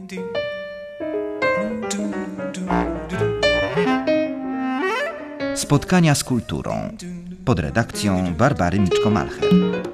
Spotkania z kulturą pod redakcją Barbary Miczko-Malcher.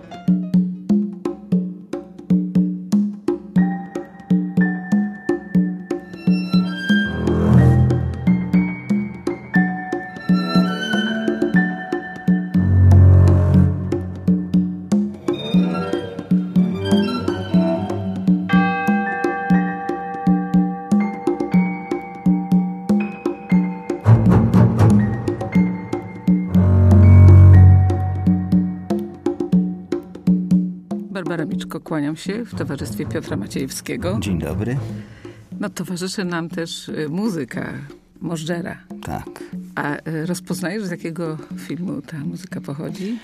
Barbara Miczko, kłaniam się w towarzystwie Piotra Maciejewskiego. Dzień dobry. No, towarzyszy nam też muzyka Możdżera. Tak. A rozpoznajesz, z jakiego filmu ta muzyka pochodzi?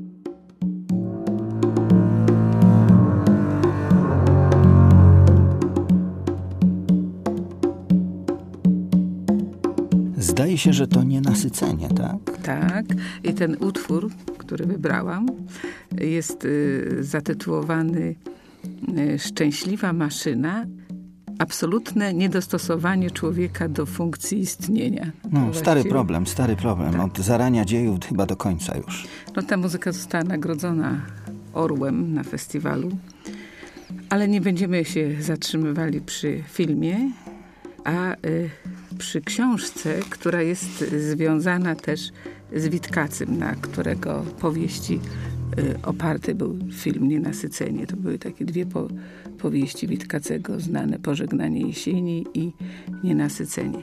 Zdaje się, że to Nienasycenie, tak? Tak. I ten utwór, który wybrałam, jest zatytułowany Szczęśliwa maszyna. Absolutne niedostosowanie człowieka do funkcji istnienia. No, stary problem. Tak. Od zarania dziejów chyba do końca już. No, ta muzyka została nagrodzona Orłem na festiwalu, ale nie będziemy się zatrzymywali przy filmie, a przy książce, która jest związana też z Witkacym, na którego powieści oparty był film Nienasycenie. To były takie dwie powieści Witkacego znane: Pożegnanie jesieni i Nienasycenie.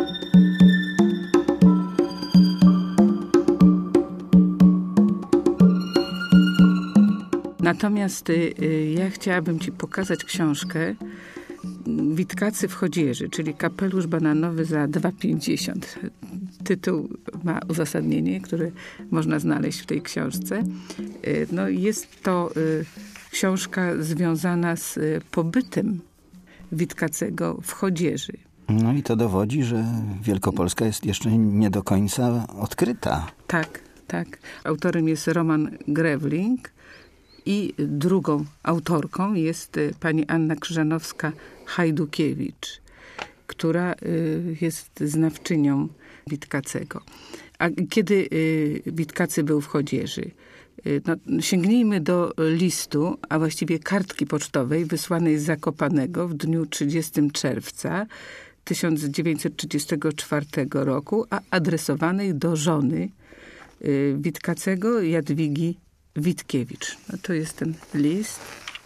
Natomiast ja chciałabym ci pokazać książkę Witkacy w Chodzieży, czyli Kapelusz bananowy za 2,50. Tytuł ma uzasadnienie, które można znaleźć w tej książce. No, jest to książka związana z pobytem Witkacego w Chodzieży. No i to dowodzi, że Wielkopolska jest jeszcze nie do końca odkryta. Tak. Autorem jest Roman Grewling i drugą autorką jest pani Anna Krzyżanowska-Hajdukiewicz, która jest znawczynią Witkacego. A kiedy Witkacy był w Chodzieży? No, sięgnijmy do listu, a właściwie kartki pocztowej wysłanej z Zakopanego w dniu 30 czerwca 1934 roku, a adresowanej do żony Witkacego, Jadwigi Witkiewicz. No, to jest ten list.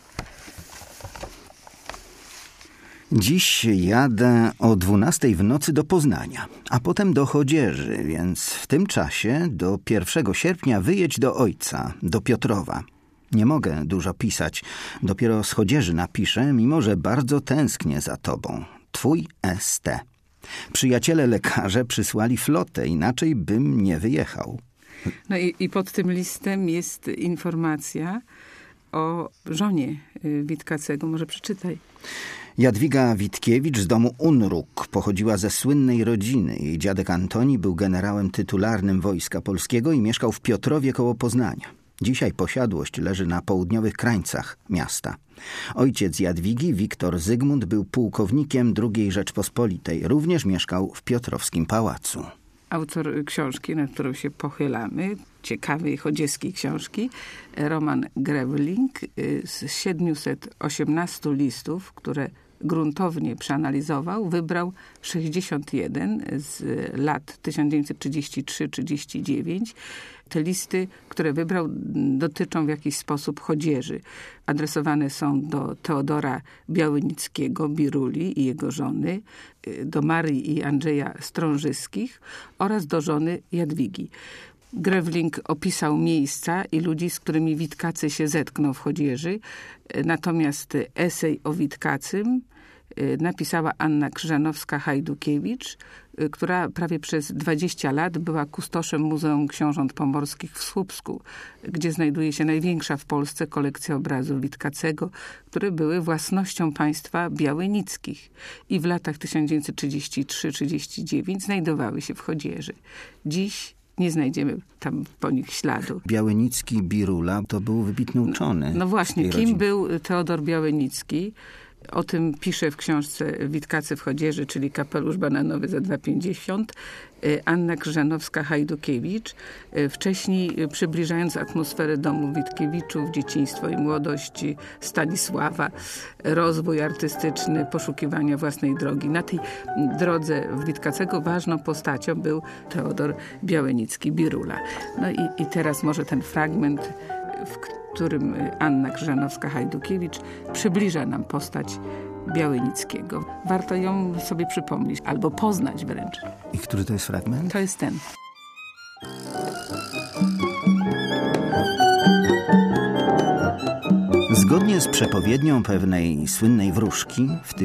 Dziś jadę o 12 w nocy do Poznania, a potem do Chodzieży, więc w tym czasie do 1 sierpnia wyjedź do ojca, do Piotrowa. Nie mogę dużo pisać, dopiero z Chodzieży napiszę, mimo że bardzo tęsknię za tobą. Twój S.T. Przyjaciele lekarze przysłali flotę, inaczej bym nie wyjechał. No i pod tym listem jest informacja o żonie Witkacego. Może przeczytaj. Jadwiga Witkiewicz z domu Unruk pochodziła ze słynnej rodziny. Jej dziadek Antoni był generałem tytularnym Wojska Polskiego i mieszkał w Piotrowie koło Poznania. Dzisiaj posiadłość leży na południowych krańcach miasta. Ojciec Jadwigi, Wiktor Zygmunt, był pułkownikiem II Rzeczpospolitej. Również mieszkał w Piotrowskim Pałacu. Autor książki, nad którą się pochylamy, ciekawej chodzieskiej książki, Roman Grewling, z 718 listów, które gruntownie przeanalizował, wybrał 61 z lat 1933-39. Te listy, które wybrał, dotyczą w jakiś sposób Chodzieży. Adresowane są do Teodora Białynickiego, Biruli i jego żony, do Marii i Andrzeja Strążyskich oraz do żony Jadwigi. Grewling opisał miejsca i ludzi, z którymi Witkacy się zetknął w Chodzieży. Natomiast esej o Witkacym napisała Anna Krzyżanowska-Hajdukiewicz, która prawie przez 20 lat była kustoszem Muzeum Książąt Pomorskich w Słupsku, gdzie znajduje się największa w Polsce kolekcja obrazów Witkacego, które były własnością państwa białynickich i w latach 1933-39 znajdowały się w Chodzieży. Dziś nie znajdziemy tam po nich śladu. Białynicki Birula to był wybitny uczony. No właśnie, kim był Teodor Białynicki? O tym pisze w książce Witkacy w Chodzieży, czyli Kapelusz bananowy za 2,50, Anna Krzyżanowska-Hajdukiewicz, wcześniej przybliżając atmosferę domu Witkiewiczów, dzieciństwo i młodość Stanisława, rozwój artystyczny, poszukiwania własnej drogi. Na tej drodze Witkacego ważną postacią był Teodor Białenicki-Birula. No i teraz może ten fragment, w którym Anna Krzyżanowska-Hajdukiewicz przybliża nam postać Białenickiego. Warto ją sobie przypomnieć, albo poznać wręcz. I który to jest fragment? To jest ten. Zgodnie z przepowiednią pewnej słynnej wróżki, w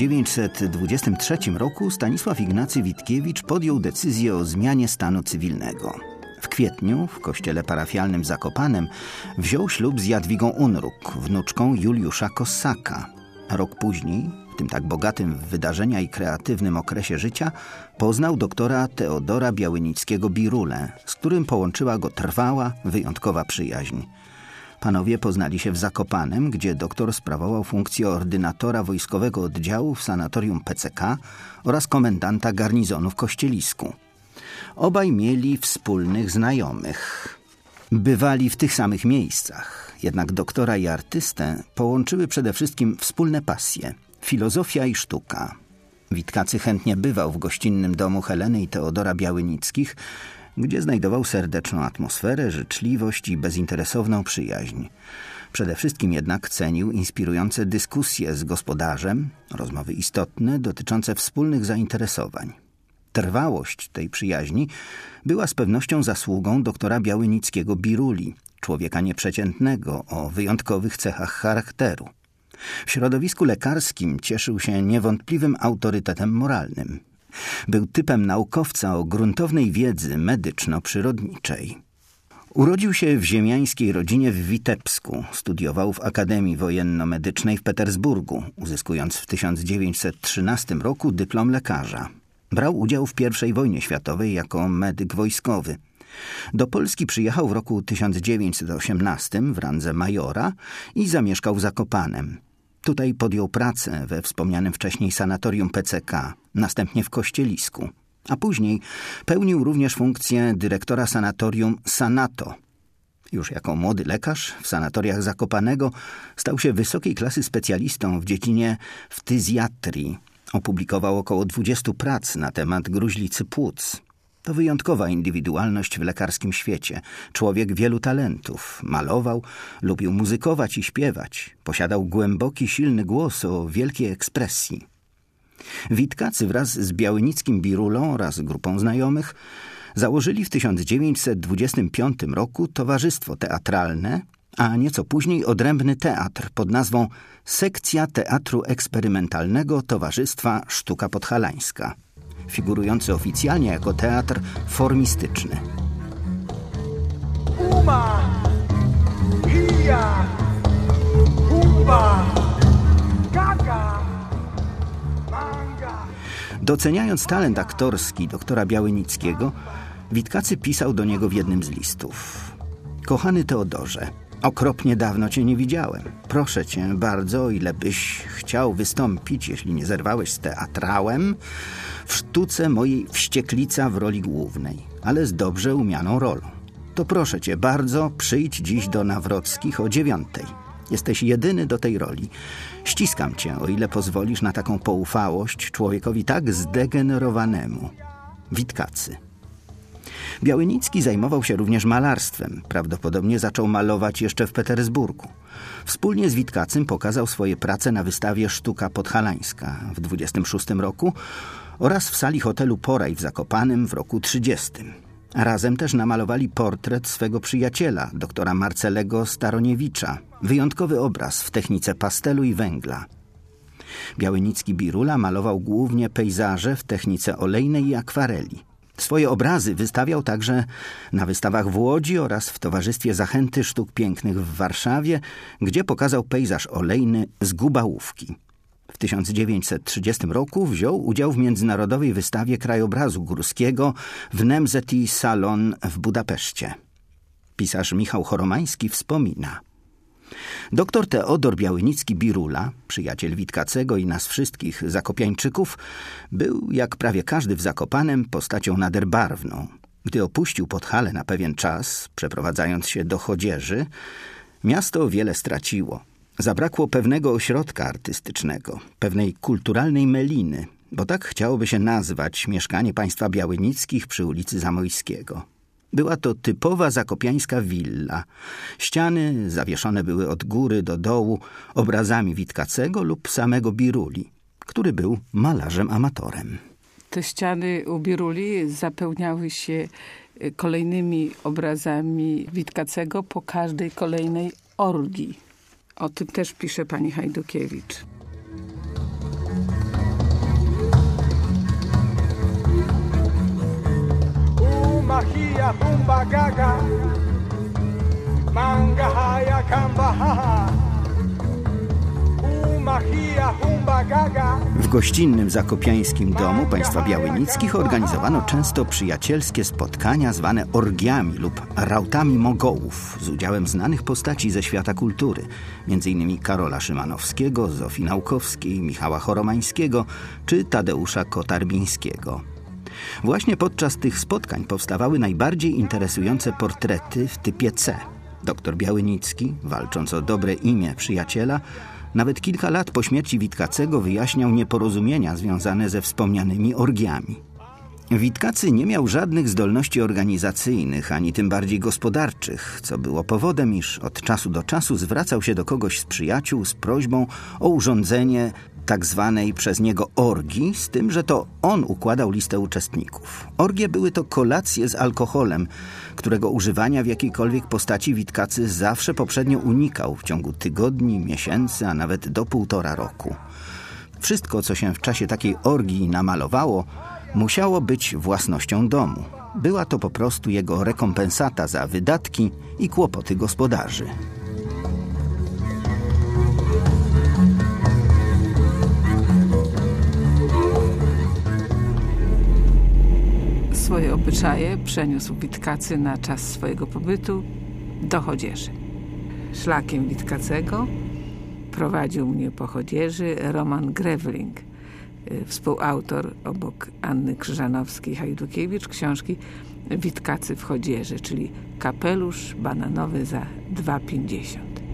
1923 roku Stanisław Ignacy Witkiewicz podjął decyzję o zmianie stanu cywilnego. W kwietniu w kościele parafialnym w Zakopanem wziął ślub z Jadwigą Unruk, wnuczką Juliusza Kossaka. Rok później, w tym tak bogatym w wydarzenia i kreatywnym okresie życia, poznał doktora Teodora Białenickiego-Birulę, z którym połączyła go trwała, wyjątkowa przyjaźń. Panowie poznali się w Zakopanem, gdzie doktor sprawował funkcję ordynatora wojskowego oddziału w sanatorium PCK oraz komendanta garnizonu w Kościelisku. Obaj mieli wspólnych znajomych. Bywali w tych samych miejscach, jednak doktora i artystę połączyły przede wszystkim wspólne pasje – filozofia i sztuka. Witkacy chętnie bywał w gościnnym domu Heleny i Teodora Białenickich, gdzie znajdował serdeczną atmosferę, życzliwość i bezinteresowną przyjaźń. Przede wszystkim jednak cenił inspirujące dyskusje z gospodarzem, rozmowy istotne dotyczące wspólnych zainteresowań. Trwałość tej przyjaźni była z pewnością zasługą doktora Białenickiego-Biruli, człowieka nieprzeciętnego, o wyjątkowych cechach charakteru. W środowisku lekarskim cieszył się niewątpliwym autorytetem moralnym. Był typem naukowca o gruntownej wiedzy medyczno-przyrodniczej. Urodził się w ziemiańskiej rodzinie w Witebsku. Studiował w Akademii Wojenno-Medycznej w Petersburgu, uzyskując w 1913 roku dyplom lekarza. Brał udział w I wojnie światowej jako medyk wojskowy. Do Polski przyjechał w roku 1918 w randze majora i zamieszkał w Zakopanem. Tutaj podjął pracę we wspomnianym wcześniej sanatorium PCK, następnie w Kościelisku, a później pełnił również funkcję dyrektora sanatorium Sanato. Już jako młody lekarz w sanatoriach Zakopanego stał się wysokiej klasy specjalistą w dziedzinie ftyzjatrii. Opublikował około 20 prac na temat gruźlicy płuc. To wyjątkowa indywidualność w lekarskim świecie. Człowiek wielu talentów. Malował, lubił muzykować i śpiewać. Posiadał głęboki, silny głos o wielkiej ekspresji. Witkacy wraz z Białenickim-Birulą oraz grupą znajomych założyli w 1925 roku towarzystwo teatralne, a nieco później odrębny teatr pod nazwą Sekcja Teatru Eksperymentalnego Towarzystwa Sztuka Podhalańska, figurujący oficjalnie jako teatr formistyczny. Uma, hija, humba, gaga, manga. Doceniając talent aktorski doktora Białenickiego, Witkacy pisał do niego w jednym z listów: Kochany Teodorze, okropnie dawno cię nie widziałem. Proszę cię bardzo, o ile byś chciał wystąpić, jeśli nie zerwałeś z teatrałem, w sztuce mojej Wścieklica w roli głównej, ale z dobrze umianą rolą. To proszę cię bardzo, przyjdź dziś do Nawrockich o 9:00. Jesteś jedyny do tej roli. Ściskam cię, o ile pozwolisz na taką poufałość człowiekowi tak zdegenerowanemu. Witkacy. Białenicki zajmował się również malarstwem. Prawdopodobnie zaczął malować jeszcze w Petersburgu. Wspólnie z Witkacym pokazał swoje prace na wystawie Sztuka Podhalańska w 26 roku oraz w sali hotelu Poraj w Zakopanem w roku 30. Razem też namalowali portret swego przyjaciela, doktora Marcelego Staroniewicza. Wyjątkowy obraz w technice pastelu i węgla. Białenicki-Birula malował głównie pejzaże w technice olejnej i akwareli. Swoje obrazy wystawiał także na wystawach w Łodzi oraz w Towarzystwie Zachęty Sztuk Pięknych w Warszawie, gdzie pokazał pejzaż olejny z Gubałówki. W 1930 roku wziął udział w międzynarodowej wystawie krajobrazu górskiego w Nemzeti Salon w Budapeszcie. Pisarz Michał Choromański wspomina: Doktor Teodor Białynicki-Birula, przyjaciel Witkacego i nas wszystkich zakopiańczyków, był, jak prawie każdy w Zakopanem, postacią nader barwną. Gdy opuścił Podhale na pewien czas, przeprowadzając się do Chodzieży, miasto wiele straciło. Zabrakło pewnego ośrodka artystycznego, pewnej kulturalnej meliny, bo tak chciałoby się nazwać mieszkanie państwa Białynickich przy ulicy Zamojskiego. Była to typowa zakopiańska willa. Ściany zawieszone były od góry do dołu obrazami Witkacego lub samego Biruli, który był malarzem amatorem. Te ściany u Biruli zapełniały się kolejnymi obrazami Witkacego po każdej kolejnej orgii. O tym też pisze pani Hajdukiewicz. Mahia humba gaga manga haya kamba haha mahia humba gaga. W gościnnym zakopiańskim domu państwa Białynickich organizowano często przyjacielskie spotkania zwane orgiami lub rautami mogołów z udziałem znanych postaci ze świata kultury, m.in. Karola Szymanowskiego, Zofii Naukowskiej, Michała Choromańskiego czy Tadeusza Kotarbińskiego. Właśnie podczas tych spotkań powstawały najbardziej interesujące portrety w typie C. Doktor Białynicki, walcząc o dobre imię przyjaciela, nawet kilka lat po śmierci Witkacego wyjaśniał nieporozumienia związane ze wspomnianymi orgiami. Witkacy nie miał żadnych zdolności organizacyjnych, ani tym bardziej gospodarczych, co było powodem, iż od czasu do czasu zwracał się do kogoś z przyjaciół z prośbą o urządzenie tak zwanej przez niego orgii, z tym, że to on układał listę uczestników. Orgie były to kolacje z alkoholem, którego używania w jakiejkolwiek postaci Witkacy zawsze poprzednio unikał w ciągu tygodni, miesięcy, a nawet do 1,5 roku. Wszystko, co się w czasie takiej orgii namalowało, musiało być własnością domu. Była to po prostu jego rekompensata za wydatki i kłopoty gospodarzy. Swoje obyczaje przeniósł Witkacy na czas swojego pobytu do Chodzieży. Szlakiem Witkacego prowadził mnie po Chodzieży Roman Grewling, współautor obok Anny Krzyżanowskiej-Hajdukiewicz książki Witkacy w Chodzieży, czyli kapelusz bananowy za 2,50.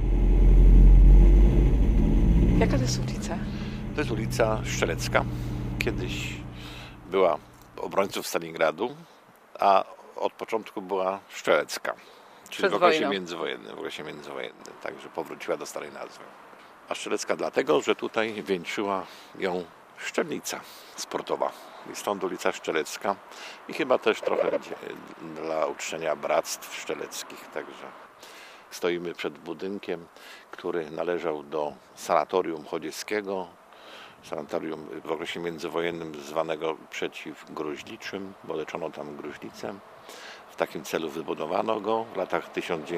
Jaka to jest ulica? To jest ulica Szczelecka. Kiedyś była obrońców Stalingradu, a od początku była Szczelecka. Czyli w okresie międzywojennym, także powróciła do starej nazwy. A Szczelecka dlatego, że tutaj wieńczyła ją szczelnica sportowa. I stąd ulica Szczelecka i chyba też trochę dla uczczenia bractw szczeleckich. Także stoimy przed budynkiem, który należał do sanatorium chodzieckiego, sanatorium w okresie międzywojennym zwanego przeciwgruźliczym, bo leczono tam gruźlicę. W takim celu wybudowano go w latach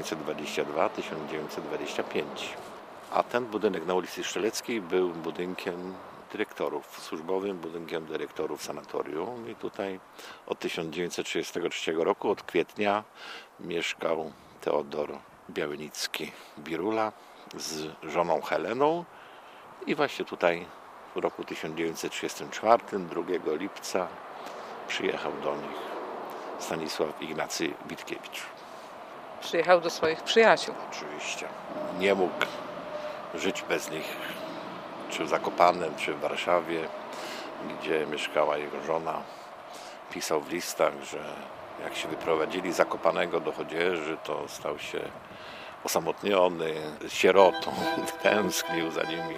1922-1925. A ten budynek na ulicy Szczeleckiej był budynkiem dyrektorów, służbowym budynkiem dyrektorów sanatorium i tutaj od 1933 roku, od kwietnia mieszkał Teodor Białynicki-Birula z żoną Heleną i właśnie tutaj w roku 1934, 2 lipca przyjechał do nich Stanisław Ignacy Witkiewicz. Przyjechał do swoich przyjaciół. Oczywiście. Nie mógł żyć bez nich, czy w Zakopanem, czy w Warszawie, gdzie mieszkała jego żona. Pisał w listach, że jak się wyprowadzili z Zakopanego do Chodzieży, to stał się osamotniony, sierotą, tęsknił za nimi.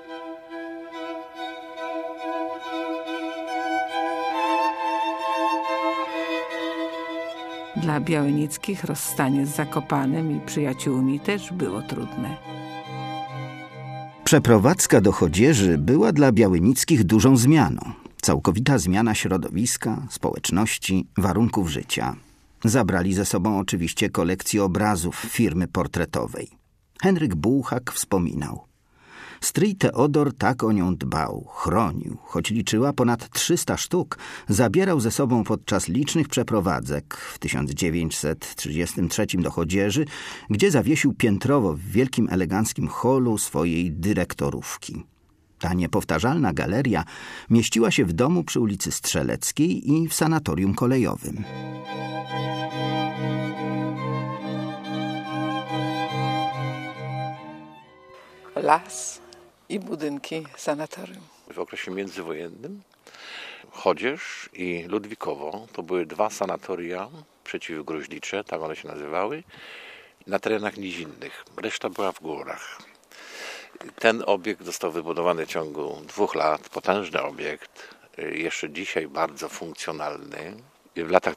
Dla Białynickich rozstanie z Zakopanem i przyjaciółmi też było trudne. Przeprowadzka do Chodzieży była dla Białynickich dużą zmianą. Całkowita zmiana środowiska, społeczności, warunków życia. Zabrali ze sobą oczywiście kolekcję obrazów firmy portretowej. Henryk Bułhak wspominał: Stryj Teodor tak o nią dbał, chronił, choć liczyła ponad 300 sztuk, zabierał ze sobą podczas licznych przeprowadzek w 1933 do Chodzieży, gdzie zawiesił piętrowo w wielkim eleganckim holu swojej dyrektorówki. Ta niepowtarzalna galeria mieściła się w domu przy ulicy Strzeleckiej i w sanatorium kolejowym. Las i budynki sanatorium. W okresie międzywojennym Chodzież i Ludwikowo to były 2 sanatoria przeciwgruźlicze, tak one się nazywały, na terenach nizinnych. Reszta była w górach. Ten obiekt został wybudowany w ciągu 2 lat, potężny obiekt, jeszcze dzisiaj bardzo funkcjonalny, w latach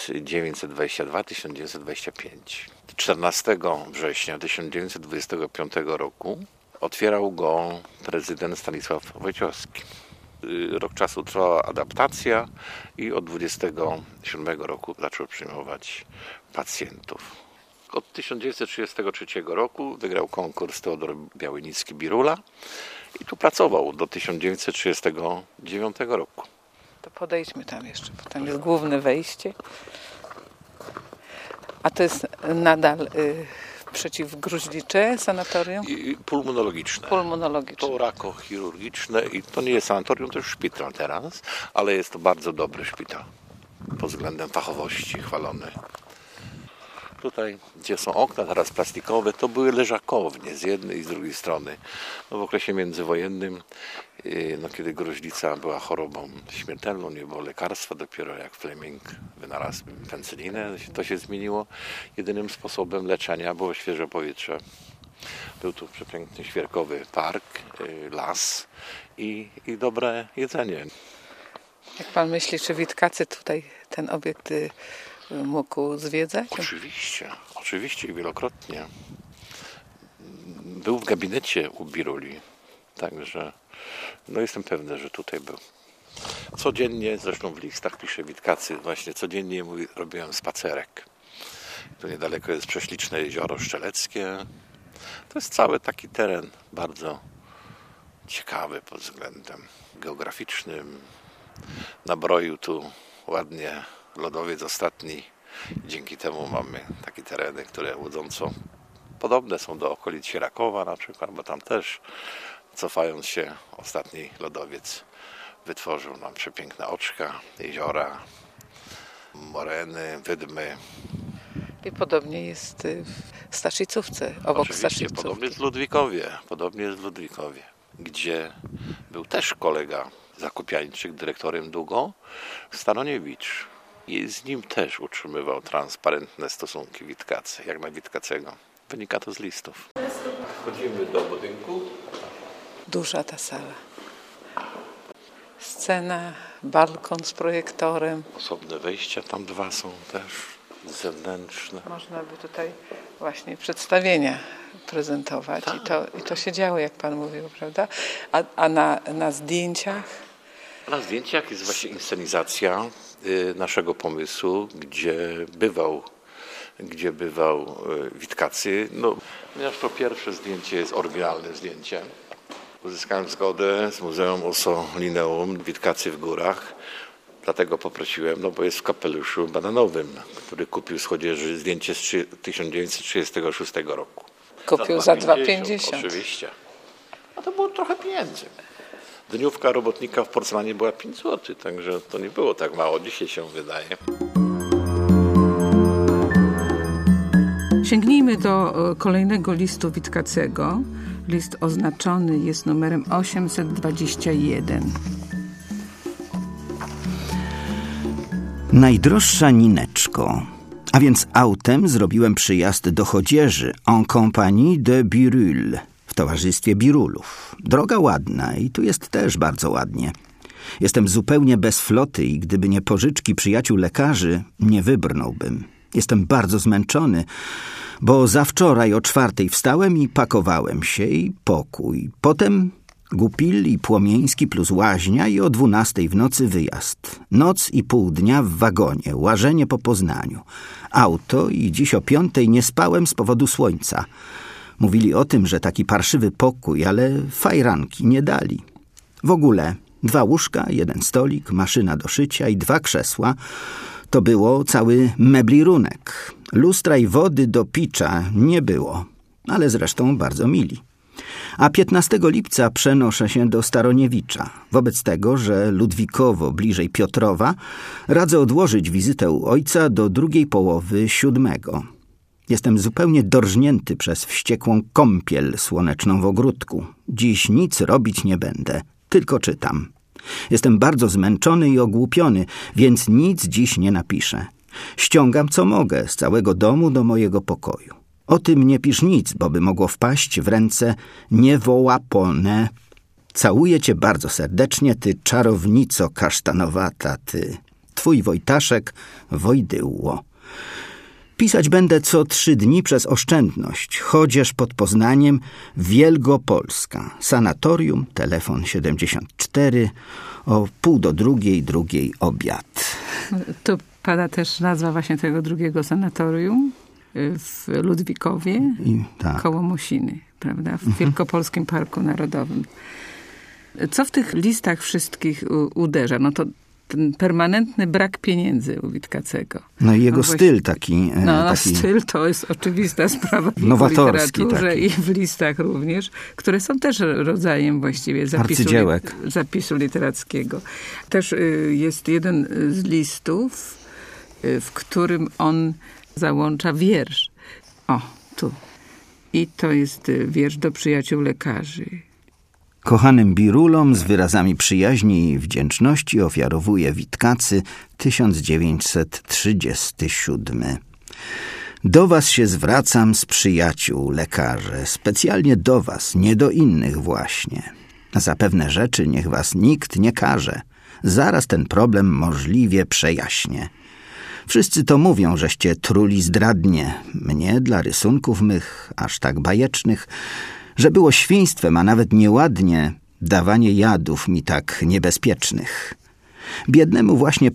1922-1925. 14 września 1925 roku otwierał go prezydent Stanisław Wojciechowski. Rok czasu trwała adaptacja i od 27 roku zaczął przyjmować pacjentów. Od 1933 roku wygrał konkurs Teodor Białynicki-Birula i tu pracował do 1939 roku. To podejdźmy tam jeszcze, bo tam jest główne wejście. A to jest nadal przeciwgruźlicze sanatorium? I pulmonologiczne. To rakochirurgiczne i to nie jest sanatorium, to jest szpital teraz, ale jest to bardzo dobry szpital pod względem fachowości chwalony. Tutaj, gdzie są okna teraz plastikowe, to były leżakownie z jednej i z drugiej strony. No, w okresie międzywojennym, kiedy gruźlica była chorobą śmiertelną, nie było lekarstwa, dopiero jak Fleming wynalazł penicyllinę, to się zmieniło. Jedynym sposobem leczenia było świeże powietrze. Był tu przepiękny świerkowy park, las i dobre jedzenie. Jak pan myśli, czy Witkacy tutaj ten obiekt mógł zwiedzać? Oczywiście i wielokrotnie. Był w gabinecie u Biruli, także jestem pewny, że tutaj był. Codziennie, zresztą w listach pisze Witkacy, właśnie codziennie robiłem spacerek. Tu niedaleko jest prześliczne jezioro Szczeleckie. To jest cały taki teren bardzo ciekawy pod względem geograficznym. Nabroił tu ładnie lodowiec ostatni. Dzięki temu mamy takie tereny, które łudząco podobne są do okolic Sierakowa na przykład, bo tam też, cofając się, ostatni lodowiec wytworzył nam przepiękne oczka, jeziora, moreny, wydmy. I podobnie jest w Staczycówce, obok Staczycówki. Podobnie jest w Ludwikowie, gdzie był też kolega zakupiańczyk, dyrektorem długo, Staroniewicz. I z nim też utrzymywał transparentne stosunki Witkacy, jak na Witkacego. Wynika to z listów. Wchodzimy do budynku. Duża ta sala. Scena, balkon z projektorem. Osobne wejścia, tam 2 są też zewnętrzne. Można by tutaj właśnie przedstawienia prezentować. Tak. I to się działo, jak pan mówił, prawda? A na zdjęciach? Na zdjęciach jest właśnie inscenizacja naszego pomysłu, gdzie bywał Witkacy. Ponieważ to pierwsze zdjęcie jest oryginalnym zdjęciem. Uzyskałem zgodę z Muzeum Ossolineum Witkacy w Górach. Dlatego poprosiłem, bo jest w kapeluszu bananowym, który kupił z Chodzieży zdjęcie z 1936 roku. Kupił za 2,50. Oczywiście. A to było trochę pieniędzy. Dniówka robotnika w porcelanie była 5 zł, także to nie było tak mało, dzisiaj się wydaje. Sięgnijmy do kolejnego listu Witkacego. List oznaczony jest numerem 821. Najdroższa Nineczko, a więc autem zrobiłem przyjazd do Chodzieży en compagnie de Birul, w towarzystwie Birulów. Droga ładna i tu jest też bardzo ładnie. Jestem zupełnie bez floty i gdyby nie pożyczki przyjaciół lekarzy, nie wybrnąłbym. Jestem bardzo zmęczony, bo zawczoraj o 4:00 wstałem i pakowałem się i pokój. Potem Gupil i Płomieński plus łaźnia i o 12:00 w nocy wyjazd. Noc i pół dnia w wagonie, łażenie po Poznaniu. Auto i dziś o 5:00 nie spałem z powodu słońca. Mówili o tym, że taki parszywy pokój, ale fajranki nie dali. W ogóle 2 łóżka, 1 stolik, maszyna do szycia i 2 krzesła. To było cały meblirunek. Lustra i wody do picza nie było, ale zresztą bardzo mili. A 15 lipca przenoszę się do Staroniewicza. Wobec tego, że Ludwikowo bliżej Piotrowa, radzę odłożyć wizytę u ojca do drugiej połowy 7. Jestem zupełnie dorżnięty przez wściekłą kąpiel słoneczną w ogródku. Dziś nic robić nie będę, tylko czytam. Jestem bardzo zmęczony i ogłupiony, więc nic dziś nie napiszę. Ściągam co mogę z całego domu do mojego pokoju. O tym nie pisz nic, bo by mogło wpaść w ręce niewołapone. Całuję cię bardzo serdecznie, ty czarownico kasztanowata, ty. Twój Wojtaszek Wojdyło. Pisać będę co 3 dni przez oszczędność. Chodzież pod Poznaniem, Wielgopolska. Sanatorium, telefon 74, o 1:30, 2 obiad. Tu pada też nazwa właśnie tego drugiego sanatorium w Ludwikowie, tak. Koło Mosiny, prawda? W Wielkopolskim Parku Narodowym. Co w tych listach wszystkich uderza? No to ten permanentny brak pieniędzy u Witkacego. No i jego styl taki... Styl to jest oczywista sprawa w literaturze taki. I w listach również, które są też rodzajem właściwie zapisu literackiego. Też jest jeden z listów, w którym on załącza wiersz. O, tu. I to jest wiersz do przyjaciół lekarzy. Kochanym Birulom z wyrazami przyjaźni i wdzięczności ofiarowuje Witkacy 1937. Do was się zwracam z przyjaciół, lekarze, specjalnie do was, nie do innych właśnie. Za pewne rzeczy niech was nikt nie karze. Zaraz ten problem możliwie przejaśnię. Wszyscy to mówią, żeście truli zdradnie. Mnie dla rysunków mych, aż tak bajecznych, że było świństwem, a nawet nieładnie, dawanie jadów mi tak niebezpiecznych. Biednemu właśnie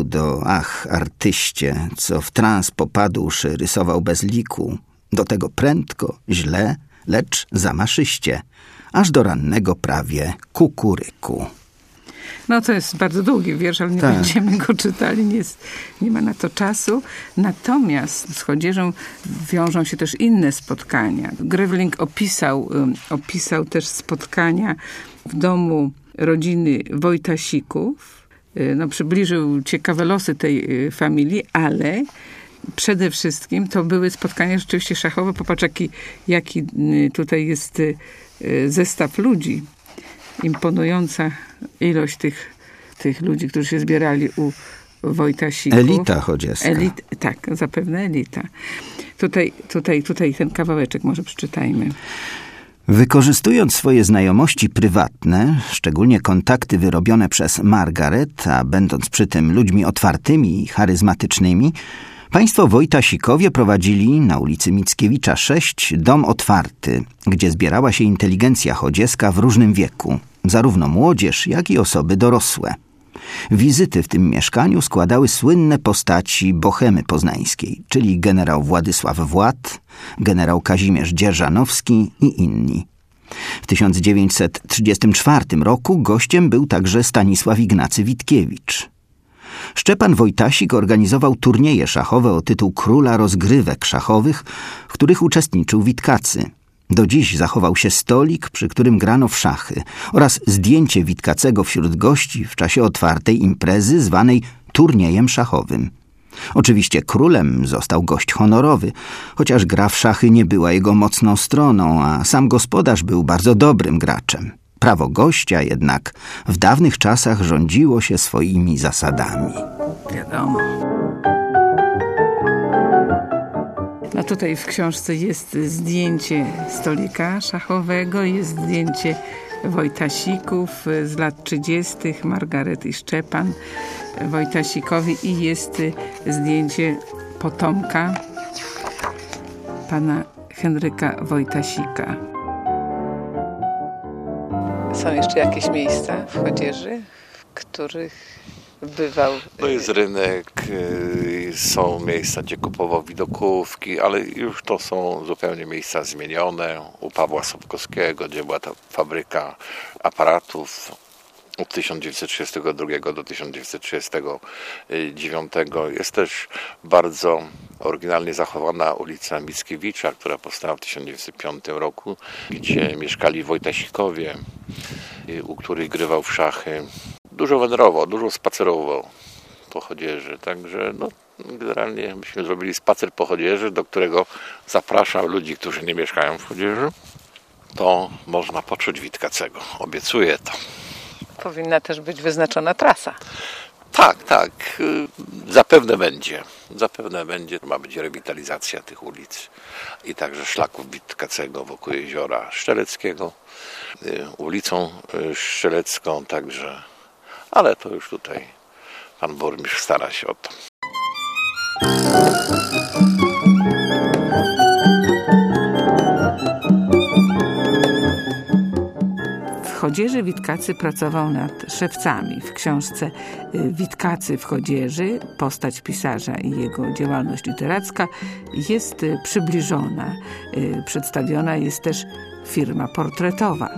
artyście, co w trans popadłszy rysował bez liku, do tego prędko, źle, lecz zamaszyście, aż do rannego prawie kukuryku. No to jest bardzo długi wiersz, ale nie będziemy go czytali, nie ma na to czasu. Natomiast z Chodzieżą wiążą się też inne spotkania. Grewling opisał też spotkania w domu rodziny Wojtasików. No, przybliżył ciekawe losy tej familii, ale przede wszystkim to były spotkania rzeczywiście szachowe. Popatrz, jaki tutaj jest zestaw ludzi. Imponująca ilość tych ludzi, którzy się zbierali u Wojtasików. Elita chodzieska. Tak, zapewne elita. Tutaj ten kawałeczek może przeczytajmy. Wykorzystując swoje znajomości prywatne, szczególnie kontakty wyrobione przez Margaret, a będąc przy tym ludźmi otwartymi i charyzmatycznymi, państwo Wojtasikowie prowadzili na ulicy Mickiewicza 6 dom otwarty, gdzie zbierała się inteligencja chodzieska w różnym wieku, zarówno młodzież, jak i osoby dorosłe. Wizyty w tym mieszkaniu składały słynne postaci bohemy poznańskiej, czyli generał Władysław Wład, generał Kazimierz Dzierżanowski i inni. W 1934 roku gościem był także Stanisław Ignacy Witkiewicz. Szczepan Wojtasik organizował turnieje szachowe o tytuł króla rozgrywek szachowych, w których uczestniczył Witkacy. Do dziś zachował się stolik, przy którym grano w szachy, oraz zdjęcie Witkacego wśród gości w czasie otwartej imprezy zwanej turniejem szachowym. Oczywiście królem został gość honorowy, chociaż gra w szachy nie była jego mocną stroną, a sam gospodarz był bardzo dobrym graczem. Prawo gościa jednak w dawnych czasach rządziło się swoimi zasadami. Wiadomo. No tutaj w książce jest zdjęcie stolika szachowego, jest zdjęcie Wojtasików z lat 30., Margaret i Szczepan Wojtasikowi i jest zdjęcie potomka pana Henryka Wojtasika. Są jeszcze jakieś miejsca w Chodzieży, w których bywał? To jest rynek, są miejsca, gdzie kupował widokówki, ale już to są zupełnie miejsca zmienione. U Pawła Sobkowskiego, gdzie była ta fabryka aparatów od 1932 do 1939. Jest też bardzo oryginalnie zachowana ulica Mickiewicza, która powstała w 1905 roku, gdzie mieszkali Wojtasikowie, u których grywał w szachy. Dużo wędrował, dużo spacerował po Chodzieży, także generalnie myśmy zrobili spacer po Chodzieży, do którego zapraszam ludzi, którzy nie mieszkają w Chodzieży. To można poczuć Witkacego, obiecuję to. Powinna też być wyznaczona trasa. Tak, zapewne będzie. Ma być rewitalizacja tych ulic i także szlaków Witkacego wokół jeziora Szczeleckiego, ulicą Szczelecką także, ale to już tutaj pan burmistrz stara się o to. W Chodzieży Witkacy pracował nad szewcami. W książce Witkacy w Chodzieży postać pisarza i jego działalność literacka jest przybliżona. Przedstawiona jest też firma portretowa.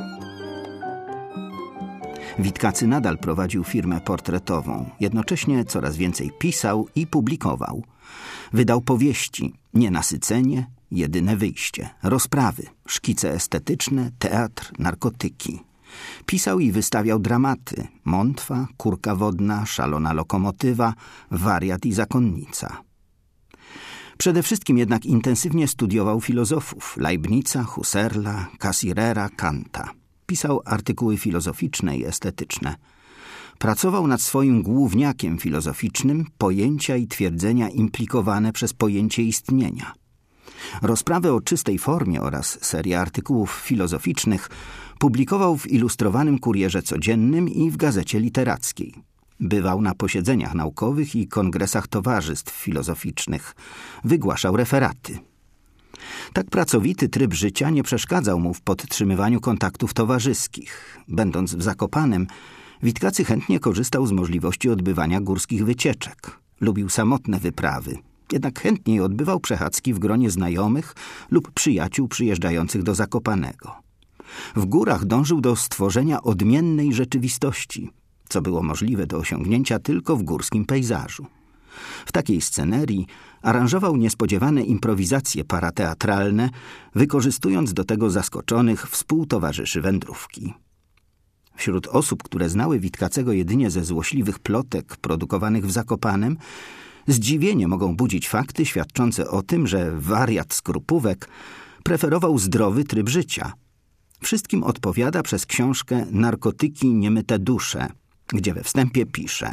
Witkacy nadal prowadził firmę portretową. Jednocześnie coraz więcej pisał i publikował. Wydał powieści Nienasycenie, Jedyne wyjście, rozprawy, szkice estetyczne, teatr, narkotyki. Pisał i wystawiał dramaty Montwa, Kurka wodna, Szalona lokomotywa, Wariat i zakonnica. Przede wszystkim jednak intensywnie studiował filozofów Leibnica, Husserla, Cassirera, Kanta. Pisał artykuły filozoficzne i estetyczne. Pracował nad swoim główniakiem filozoficznym pojęcia i twierdzenia implikowane przez pojęcie istnienia. Rozprawy o czystej formie oraz serię artykułów filozoficznych publikował w Ilustrowanym Kurierze Codziennym i w Gazecie Literackiej. Bywał na posiedzeniach naukowych i kongresach towarzystw filozoficznych. Wygłaszał referaty. Tak pracowity tryb życia nie przeszkadzał mu w podtrzymywaniu kontaktów towarzyskich. Będąc w Zakopanem, Witkacy chętnie korzystał z możliwości odbywania górskich wycieczek. Lubił samotne wyprawy. Jednak chętniej odbywał przechadzki w gronie znajomych lub przyjaciół przyjeżdżających do Zakopanego. W górach dążył do stworzenia odmiennej rzeczywistości, co było możliwe do osiągnięcia tylko w górskim pejzażu. W takiej scenerii aranżował niespodziewane improwizacje parateatralne, wykorzystując do tego zaskoczonych współtowarzyszy wędrówki. Wśród osób, które znały Witkacego jedynie ze złośliwych plotek produkowanych w Zakopanem, zdziwienie mogą budzić fakty świadczące o tym, że wariat Skrupówek preferował zdrowy tryb życia. Wszystkim odpowiada przez książkę Narkotyki niemyte dusze, gdzie we wstępie pisze: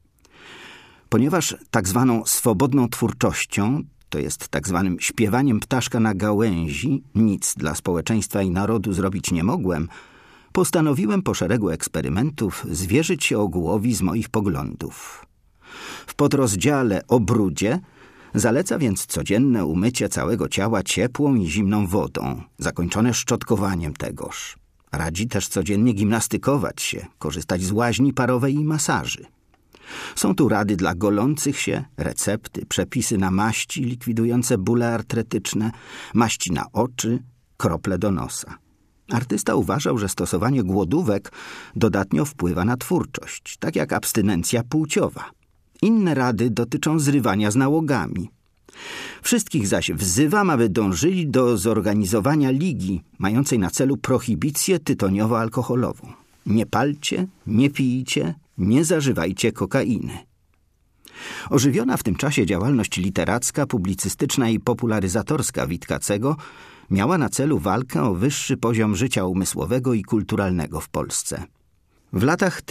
ponieważ tak zwaną swobodną twórczością, to jest tak zwanym śpiewaniem ptaszka na gałęzi, nic dla społeczeństwa i narodu zrobić nie mogłem, postanowiłem po szeregu eksperymentów zwierzyć się ogółowi z moich poglądów. W podrozdziale o brudzie zaleca więc codzienne umycie całego ciała ciepłą i zimną wodą, zakończone szczotkowaniem tegoż. Radzi też codziennie gimnastykować się, korzystać z łaźni parowej i masaży. Są tu rady dla golących się, recepty, przepisy na maści likwidujące bóle artretyczne, maści na oczy, krople do nosa. Artysta uważał, że stosowanie głodówek dodatnio wpływa na twórczość, tak jak abstynencja płciowa. Inne rady dotyczą zrywania z nałogami. Wszystkich zaś wzywam, aby dążyli do zorganizowania ligi mającej na celu prohibicję tytoniowo-alkoholową. Nie palcie, nie pijcie, nie zażywajcie kokainy. Ożywiona w tym czasie działalność literacka, publicystyczna i popularyzatorska Witkacego miała na celu walkę o wyższy poziom życia umysłowego i kulturalnego w Polsce. W latach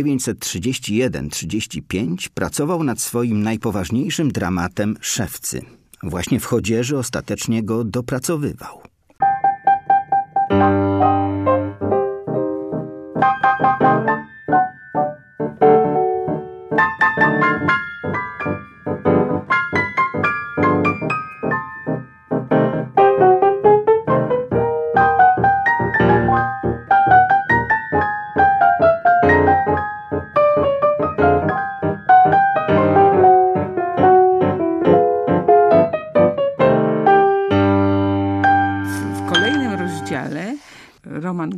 1931-35 pracował nad swoim najpoważniejszym dramatem Szewcy. Właśnie w Chodzieży ostatecznie go dopracowywał.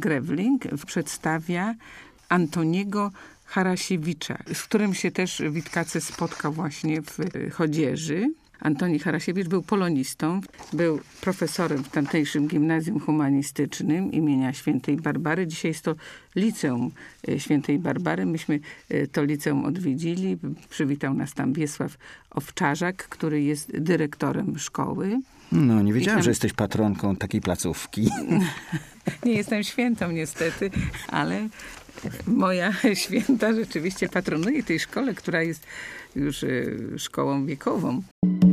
Grewling przedstawia Antoniego Harasiewicza, z którym się też Witkacy spotkał właśnie w Chodzieży. Antoni Harasiewicz był polonistą, był profesorem w tamtejszym gimnazjum humanistycznym imienia Świętej Barbary. Dzisiaj jest to Liceum Świętej Barbary. Myśmy to liceum odwiedzili. Przywitał nas tam Wiesław Owczarzak, który jest dyrektorem szkoły. No, nie wiedziałam, że jesteś patronką takiej placówki. Nie jestem świętą niestety, ale moja święta rzeczywiście patronuje tej szkole, która jest już szkołą wiekową.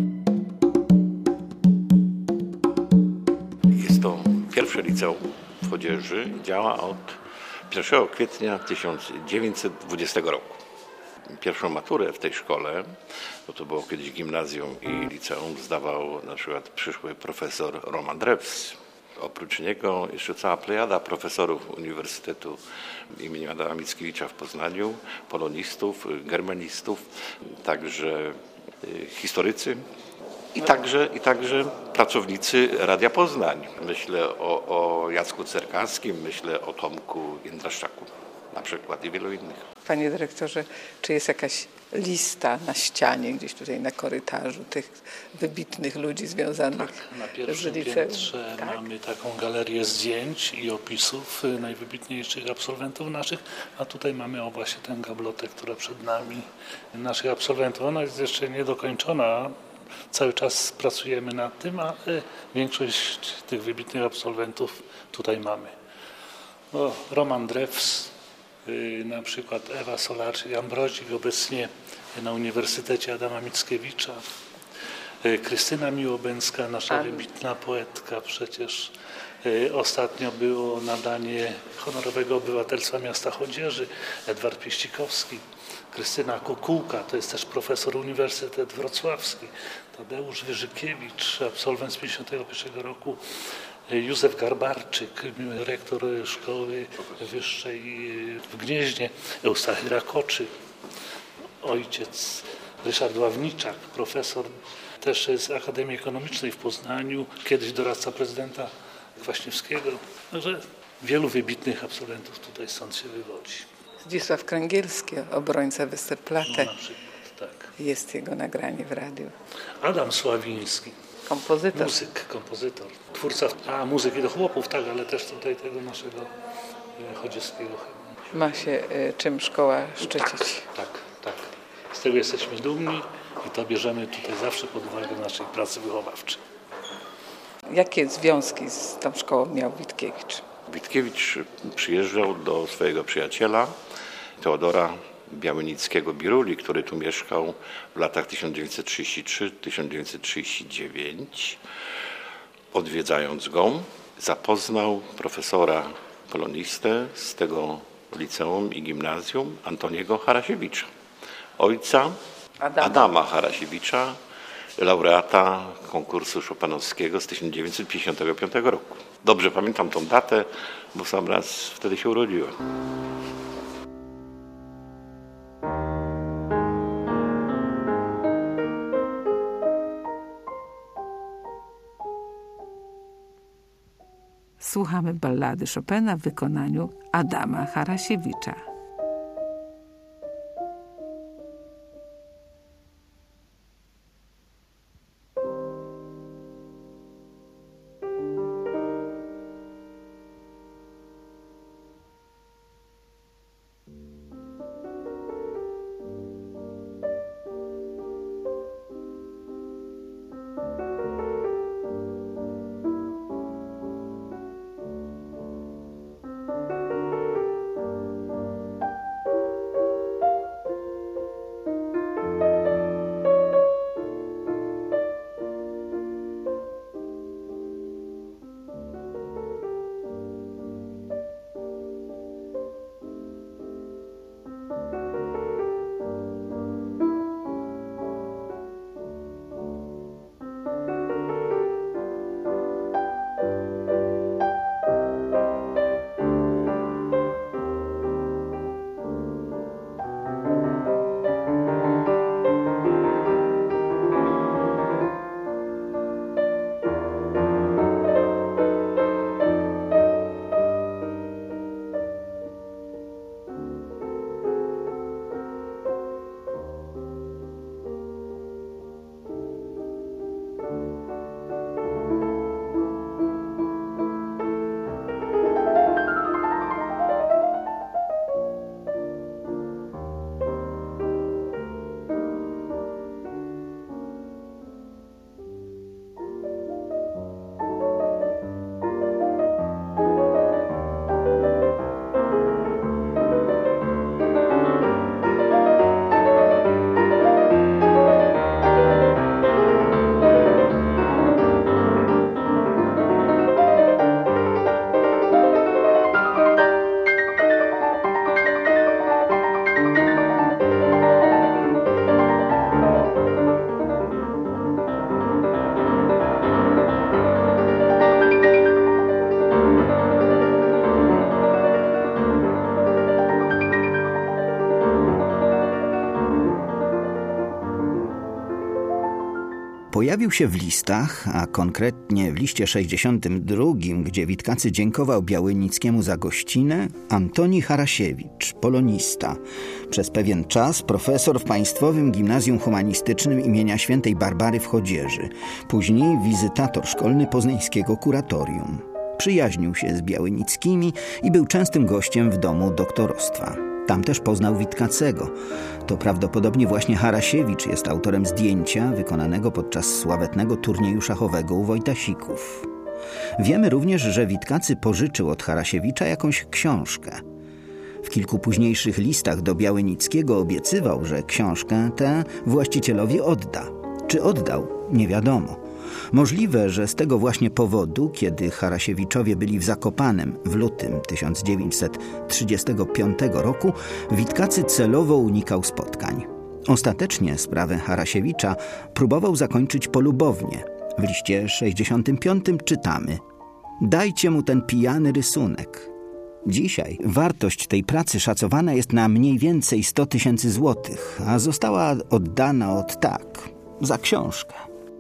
Jest to pierwsze liceum w Chodzieży. Działa od 1 kwietnia 1920 roku. Pierwszą maturę w tej szkole, bo to było kiedyś gimnazjum i liceum, zdawał na przykład przyszły profesor Roman Drews. Oprócz niego jeszcze cała plejada profesorów Uniwersytetu im. Adama Mickiewicza w Poznaniu, polonistów, germanistów, także historycy i także pracownicy Radia Poznań. Myślę o Jacku Cerkawskim, myślę o Tomku Jędraszczaku na przykład i wielu innych. Panie dyrektorze, czy jest jakaś lista na ścianie, gdzieś tutaj na korytarzu tych wybitnych ludzi związanych na pierwszym z liceum? piętrze mamy taką galerię zdjęć i opisów najwybitniejszych absolwentów naszych, a tutaj mamy właśnie tę gablotę, która przed nami naszych absolwentów. Ona jest jeszcze niedokończona, cały czas pracujemy nad tym, a większość tych wybitnych absolwentów tutaj mamy. Roman Drews, na przykład Ewa Solarczyk-Ambrozik, obecnie na Uniwersytecie Adama Mickiewicza, Krystyna Miłobęcka, nasza wybitna poetka przecież. Ostatnio było nadanie honorowego obywatelstwa miasta Chodzieży, Edward Pieścikowski, Krystyna Kukułka, to jest też profesor Uniwersytet Wrocławski, Tadeusz Wyżykiewicz, absolwent z 1951 roku, Józef Garbarczyk, rektor Szkoły Wyższej w Gnieźnie, Eustachy Rakoczy, ojciec Ryszard Ławniczak, profesor też z Akademii Ekonomicznej w Poznaniu, kiedyś doradca prezydenta Kwaśniewskiego. Także wielu wybitnych absolwentów tutaj stąd się wywodzi. Zdzisław Kręgielski, obrońca Westerplatte. Na przykład, tak. Jest jego nagranie w radiu. Adam Sławiński. Kompozytor. Muzyk, kompozytor, twórca muzyki do chłopów, tak, ale też tutaj tego naszego chodzieskiego. Ma się czym szkoła szczycić. Tak. Z tego jesteśmy dumni i to bierzemy tutaj zawsze pod uwagę w naszej pracy wychowawczej. Jakie związki z tą szkołą miał Witkiewicz? Witkiewicz przyjeżdżał do swojego przyjaciela, Teodora Białynickiego-Biruli, który tu mieszkał w latach 1933-1939. Odwiedzając go, zapoznał profesora polonistę z tego liceum i gimnazjum, Antoniego Harasiewicza, ojca Adama Harasiewicza, laureata konkursu Chopinowskiego z 1955 roku. Dobrze pamiętam tą datę, bo sam raz wtedy się urodziłem. Słuchamy ballady Chopina w wykonaniu Adama Harasiewicza. Pojawił się w listach, a konkretnie w liście 62, gdzie Witkacy dziękował Białynickiemu za gościnę, Antoni Harasiewicz, polonista, przez pewien czas profesor w Państwowym Gimnazjum Humanistycznym imienia Świętej Barbary w Chodzieży, później wizytator szkolny poznańskiego kuratorium. Przyjaźnił się z Białynickimi i był częstym gościem w domu doktorostwa. Tam też poznał Witkacego. To prawdopodobnie właśnie Harasiewicz jest autorem zdjęcia wykonanego podczas sławetnego turnieju szachowego u Wojtasików. Wiemy również, że Witkacy pożyczył od Harasiewicza jakąś książkę. W kilku późniejszych listach do Białynickiego obiecywał, że książkę tę właścicielowi odda. Czy oddał? Nie wiadomo. Możliwe, że z tego właśnie powodu, kiedy Harasiewiczowie byli w Zakopanem w lutym 1935 roku, Witkacy celowo unikał spotkań. Ostatecznie sprawę Harasiewicza próbował zakończyć polubownie. W liście 65 czytamy: dajcie mu ten pijany rysunek. Dzisiaj wartość tej pracy szacowana jest na mniej więcej 100 000 złotych, a została oddana od tak, za książkę.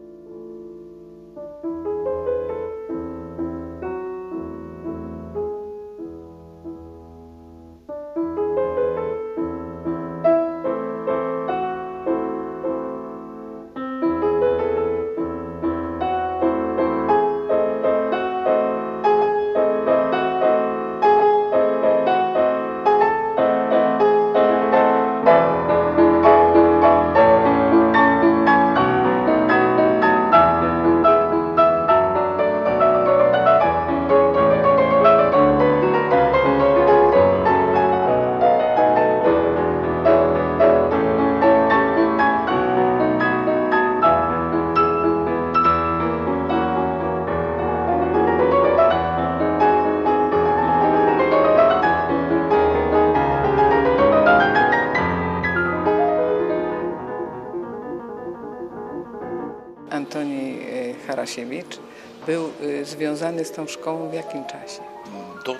Antoni Harasiewicz był związany z tą szkołą w jakim czasie? Do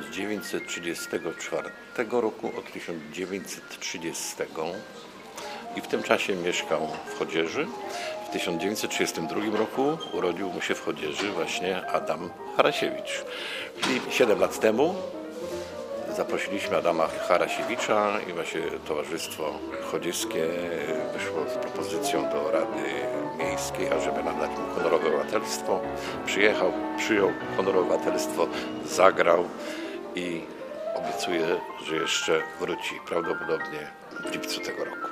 1934 roku, od 1930 i w tym czasie mieszkał w Chodzieży. W 1932 roku urodził mu się w Chodzieży właśnie Adam Harasiewicz. I 7 lat temu zaprosiliśmy Adama Harasiewicza i właśnie Towarzystwo Chodzieskie wyszło z propozycją do Rady Miejskiej, ażeby nadać mu honorowe obywatelstwo. Przyjechał, przyjął honorowe obywatelstwo, zagrał i obiecuje, że jeszcze wróci prawdopodobnie w lipcu tego roku.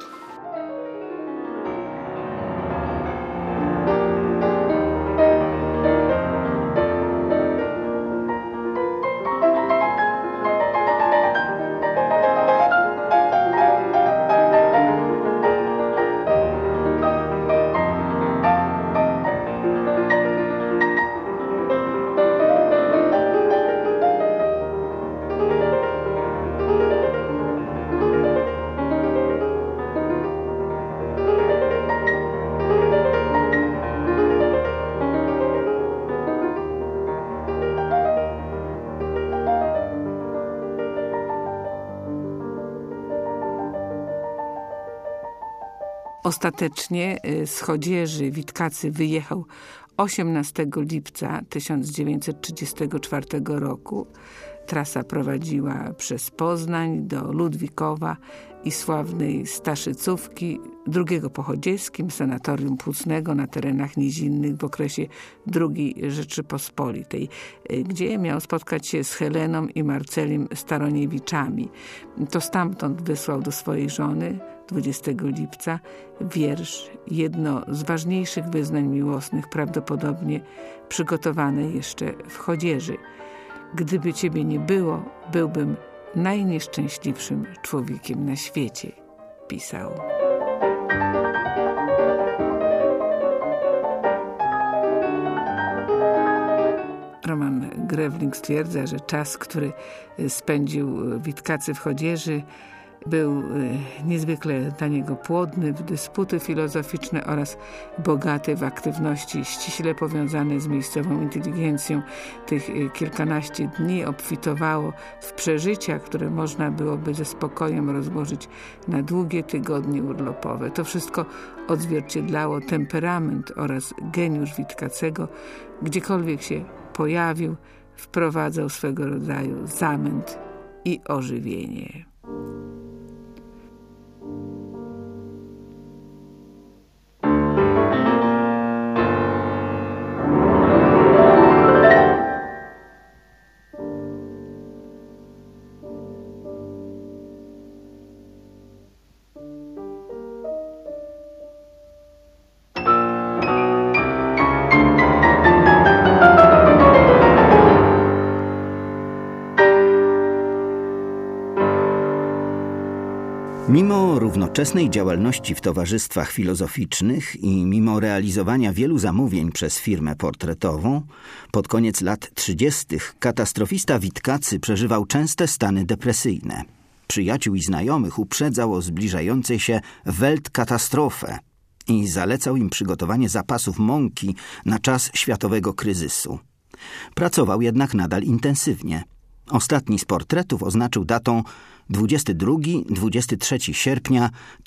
Ostatecznie z Chodzieży Witkacy wyjechał 18 lipca 1934 roku. Trasa prowadziła przez Poznań do Ludwikowa i sławnej Staszycówki, drugiego po Chodzieskim, sanatorium płucnego na terenach nizinnych w okresie II Rzeczypospolitej, gdzie miał spotkać się z Heleną i Marcelim Staroniewiczami. To stamtąd wysłał do swojej żony 20 lipca wiersz, jedno z ważniejszych wyznań miłosnych, prawdopodobnie przygotowane jeszcze w Chodzieży. Gdyby ciebie nie było, byłbym najnieszczęśliwszym człowiekiem na świecie, pisał. Roman Grewling stwierdza, że czas, który spędził Witkacy w Chodzieży, Był niezwykle dla niego płodny w dysputy filozoficzne oraz bogaty w aktywności ściśle powiązane z miejscową inteligencją. Tych kilkanaście dni obfitowało w przeżycia, które można byłoby ze spokojem rozłożyć na długie tygodnie urlopowe. To wszystko odzwierciedlało temperament oraz geniusz Witkacego. Gdziekolwiek się pojawił, wprowadzał swego rodzaju zamęt i ożywienie. Mimo równoczesnej działalności w towarzystwach filozoficznych i mimo realizowania wielu zamówień przez firmę portretową, pod koniec lat 30. katastrofista Witkacy przeżywał częste stany depresyjne. Przyjaciół i znajomych uprzedzał o zbliżającej się Weltkatastrofę i zalecał im przygotowanie zapasów mąki na czas światowego kryzysu. Pracował jednak intensywnie. Ostatni z portretów oznaczył datą 22-23 sierpnia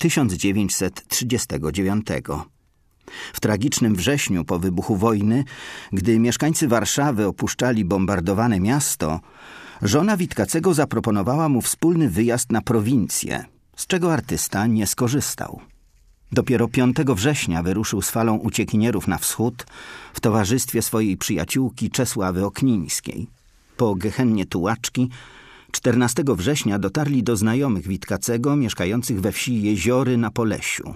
1939. W tragicznym wrześniu po wybuchu wojny, gdy mieszkańcy Warszawy opuszczali bombardowane miasto, żona Witkacego zaproponowała mu wspólny wyjazd na prowincję, z czego artysta nie skorzystał. Dopiero 5 września wyruszył z falą uciekinierów na wschód w towarzystwie swojej przyjaciółki Czesławy Oknińskiej. Po Gehennie Tułaczki 14 września dotarli do znajomych Witkacego mieszkających we wsi Jeziory na Polesiu.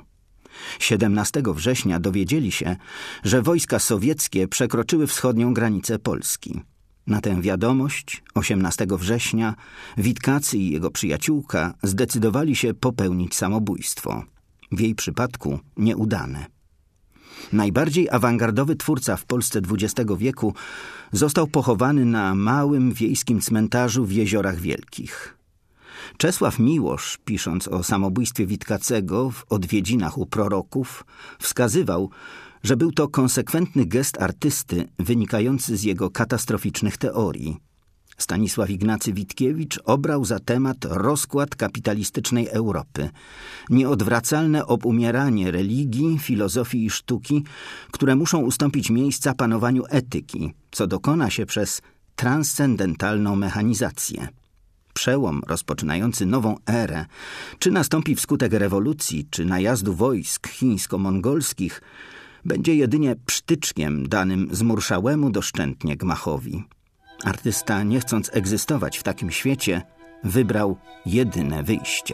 17 września dowiedzieli się, że wojska sowieckie przekroczyły wschodnią granicę Polski. Na tę wiadomość 18 września Witkacy i jego przyjaciółka zdecydowali się popełnić samobójstwo. W jej przypadku nieudane. Najbardziej awangardowy twórca w Polsce XX wieku został pochowany na małym wiejskim cmentarzu w Jeziorach Wielkich. Czesław Miłosz, pisząc o samobójstwie Witkacego w Odwiedzinach u proroków, wskazywał, że był to konsekwentny gest artysty wynikający z jego katastroficznych teorii. Stanisław Ignacy Witkiewicz obrał za temat rozkład kapitalistycznej Europy, nieodwracalne obumieranie religii, filozofii i sztuki, które muszą ustąpić miejsca panowaniu etyki, co dokona się przez transcendentalną mechanizację. Przełom rozpoczynający nową erę, czy nastąpi wskutek rewolucji, czy najazdu wojsk chińsko-mongolskich, będzie jedynie psztyczkiem danym zmurszałemu doszczętnie gmachowi. Artysta, nie chcąc egzystować w takim świecie, wybrał jedyne wyjście.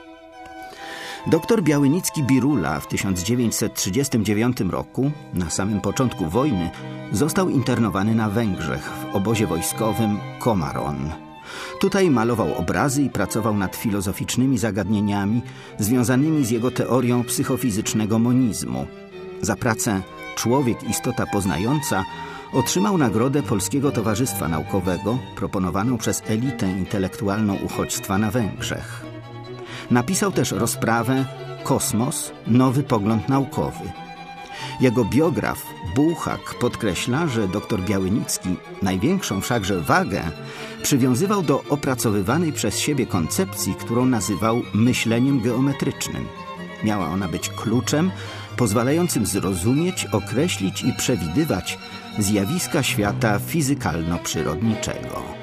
Doktor Białynicki-Birula w 1939 roku, na samym początku wojny, został internowany na Węgrzech w obozie wojskowym Komaron. Tutaj malował obrazy i pracował nad filozoficznymi zagadnieniami związanymi z jego teorią psychofizycznego monizmu. Za pracę Człowiek, istota poznająca otrzymał nagrodę Polskiego Towarzystwa Naukowego proponowaną przez elitę intelektualną uchodźstwa na Węgrzech. Napisał też rozprawę Kosmos – nowy pogląd naukowy. Jego biograf Bułhak podkreśla, że dr Białynicki największą wszakże wagę przywiązywał do opracowywanej przez siebie koncepcji, którą nazywał myśleniem geometrycznym. Miała ona być kluczem pozwalającym zrozumieć, określić i przewidywać zjawiska świata fizykalno-przyrodniczego.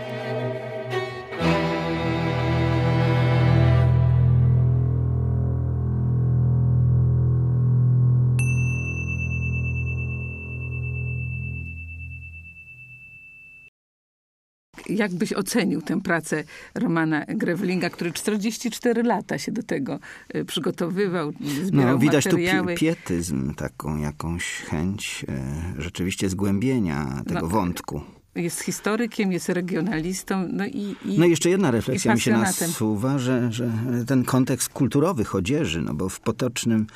Jak byś ocenił tę pracę Romana Grewlinga, który 44 lata się do tego przygotowywał, zbierał widać materiały. Tu pietyzm, taką jakąś chęć rzeczywiście zgłębienia tego wątku. Jest historykiem, jest regionalistą. No i jeszcze jedna refleksja mi się nasuwa, że ten kontekst kulturowy Chodzieży, bo w potocznym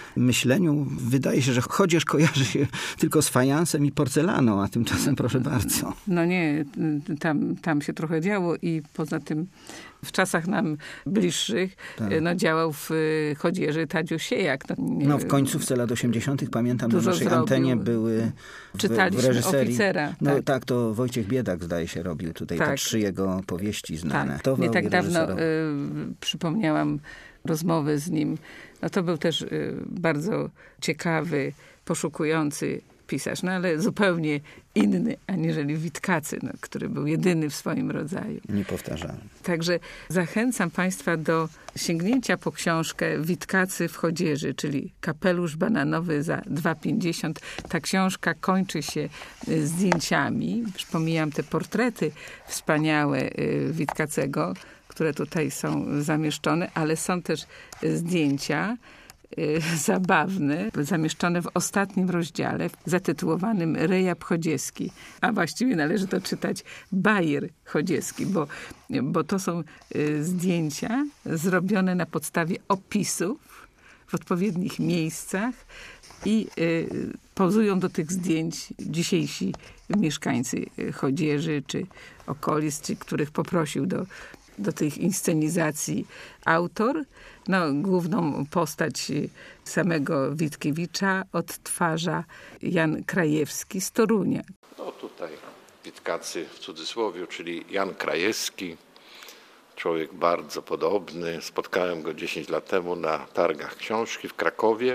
myśleniu wydaje się, że chodzież kojarzy się tylko z fajansem i porcelaną, a tymczasem proszę bardzo. No nie, tam się trochę działo i poza tym w czasach nam bliższych działał w chodzieży Tadziusz Siejak. W końcówce lat 80. pamiętam, na naszej antenie były w reżyserii. Oficera. Tak, to Wojciech Biedak zdaje się robił tutaj te 3 jego powieści znane. Tak. Nie tak dawno przypomniałam rozmowę z nim. No to był też bardzo ciekawy, poszukujący pisarz, ale zupełnie inny aniżeli Witkacy, który był jedyny w swoim rodzaju. Niepowtarzalny. Także zachęcam Państwa do sięgnięcia po książkę Witkacy w chodzieży, czyli Kapelusz bananowy za 2,50. Ta książka kończy się zdjęciami. Już pomijam te portrety wspaniałe Witkacego, które tutaj są zamieszczone, ale są też zdjęcia zabawne, zamieszczone w ostatnim rozdziale zatytułowanym Rejab Chodzieski, a właściwie należy to czytać Bajer Chodzieski, bo to są zdjęcia zrobione na podstawie opisów w odpowiednich miejscach i pozują do tych zdjęć dzisiejsi mieszkańcy Chodzieży czy okolic, czy których poprosił do tych inscenizacji autor. Główną postać samego Witkiewicza odtwarza Jan Krajewski z Torunia. Tutaj Witkacy w cudzysłowie, czyli Jan Krajewski, człowiek bardzo podobny. Spotkałem go 10 lat temu na targach książki w Krakowie.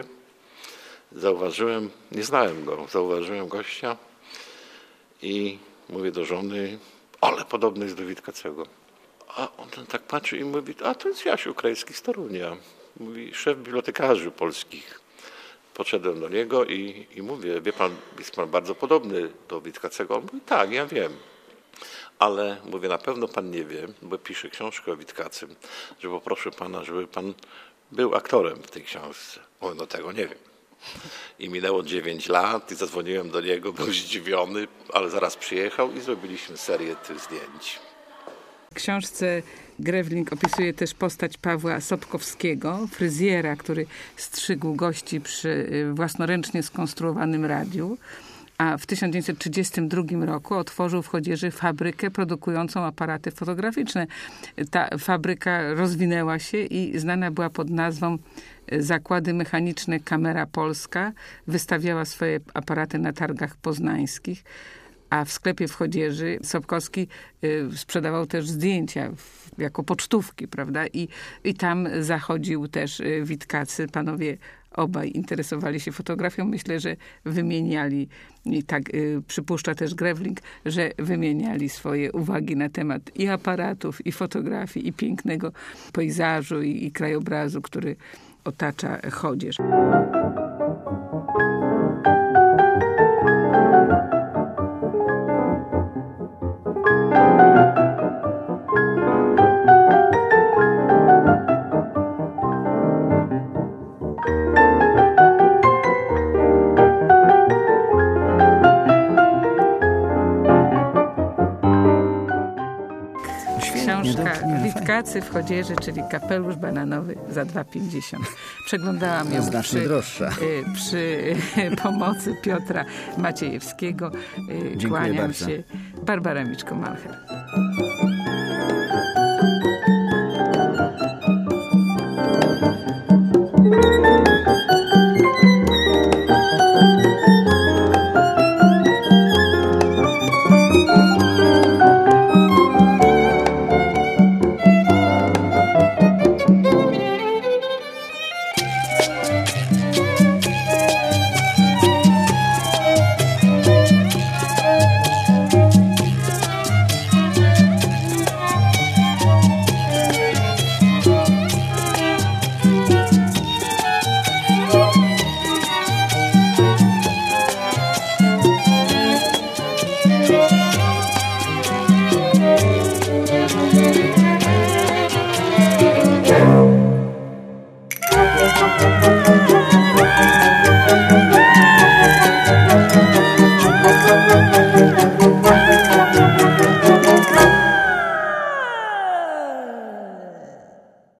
Nie znałem go, zauważyłem gościa i mówię do żony, ale podobny jest do Witkacego. A on tak patrzy i mówi, a to jest Jasiu Krajewski z Torunia. Mówi, szef bibliotekarzy polskich. Podszedłem do niego i mówię, wie pan, jest pan bardzo podobny do Witkacego. On mówi, tak, ja wiem. Ale mówię, na pewno pan nie wie, bo piszę książkę o Witkacym, że poproszę pana, żeby pan był aktorem w tej książce. Mówię, tego nie wiem. I minęło 9 lat i zadzwoniłem do niego, był zdziwiony, ale zaraz przyjechał i zrobiliśmy serię tych zdjęć. W książce Grewling opisuje też postać Pawła Sobkowskiego, fryzjera, który strzygł gości przy własnoręcznie skonstruowanym radiu, a w 1932 roku otworzył w Chodzieży fabrykę produkującą aparaty fotograficzne. Ta fabryka rozwinęła się i znana była pod nazwą Zakłady Mechaniczne Kamera Polska. Wystawiała swoje aparaty na targach poznańskich. A w sklepie w Chodzieży Sobkowski sprzedawał też zdjęcia jako pocztówki, prawda? I tam zachodził też Witkacy. Panowie obaj interesowali się fotografią. Myślę, że wymieniali, i tak przypuszcza też Grewling, że wymieniali swoje uwagi na temat i aparatów, i fotografii, i pięknego pejzażu, i krajobrazu, który otacza Chodzież. Witkacy w Chodzieży, czyli Kapelusz bananowy za 2,50. Przeglądałam ją przy pomocy Piotra Maciejewskiego. Kłaniam się. Barbara Miczko-Malcher.